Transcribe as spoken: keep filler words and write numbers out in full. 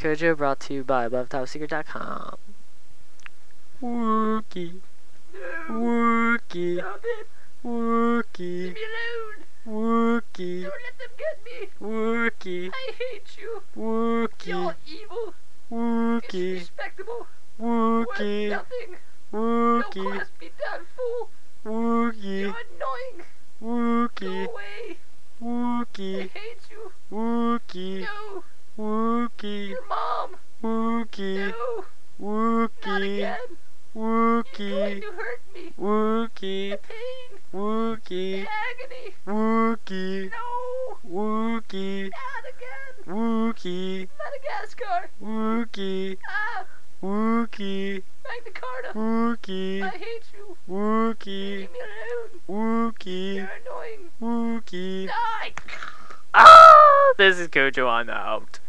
Kojo brought to you by above top secret dot com. Wookie. No. Wookie. Stop it. Wookie. Leave me alone. Wookie. Don't let them get me. Wookie. I hate you. Wookie. You're evil. Wookie. Disrespectable. Worth Wookie. nothing. Wookie. You'll cost me that fool. Wookie. You're annoying. Wookie. Go away. I Wookie. hate you. Wookie. No. Wookie. Your mom. Wookie. No. Not Wookie. again. You're going Wookie. to hurt me. Wookie. The pain. Wookie. The agony. Wookie. No. Wookie. Not again. Wookie. Madagascar. Wookie. Ah. Wookie. Magna Carta. Wookie. I hate you. Wookie. Leave me alone. Wookie. You're annoying. Wookie. Die. Ah! This is Kojo on the out.